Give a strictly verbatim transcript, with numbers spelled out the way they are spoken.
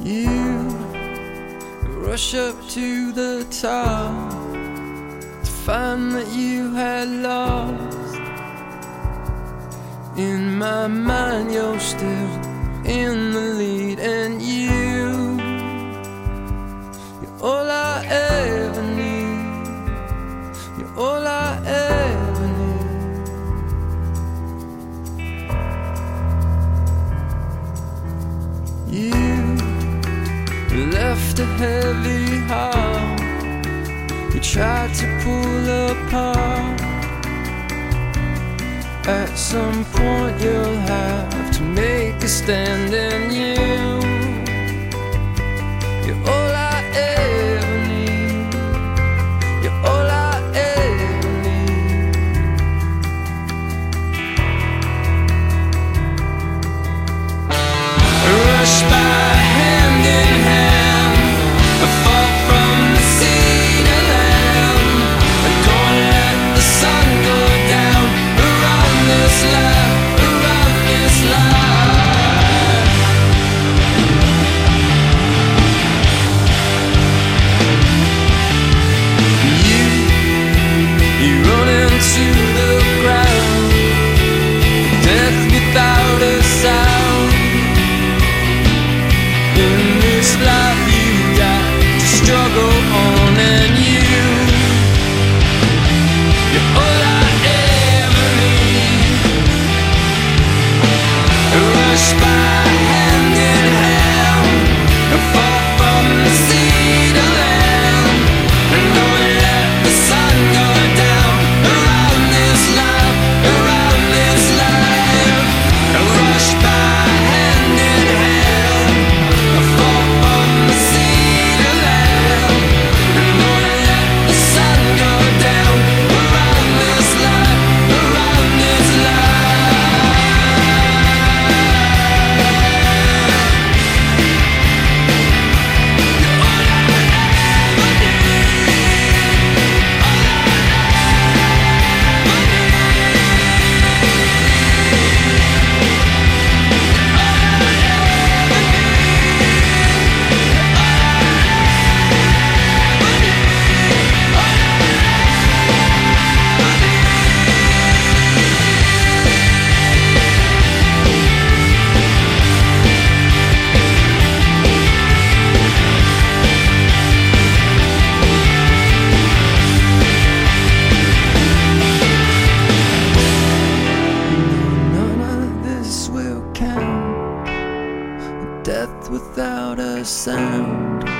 You rush up to the top to find that you had lost. In my mind you're still in the lead, and you, you're all I ever need. You're all I ever need. You left a heavy heart you tried to pull apart. At some point you'll have to make a stand, and you, you're all I ever need. You're all I ever need. Rush by hand in hand, I fall from the sea to land. I don't let the sun go down around this life, around this life. You, you run into the ground, death without a sound. In this life you got to struggle on, and you, you're all I ever need. Rush by hand in hand, and fall from the sea to land, and don't let the sun go down around this life, around this life. Rush by hand in hand, and fall from the sea to land, and don't let the sun go down around this life, around this life. You're all I ever need. None of this will count. Death without a sound.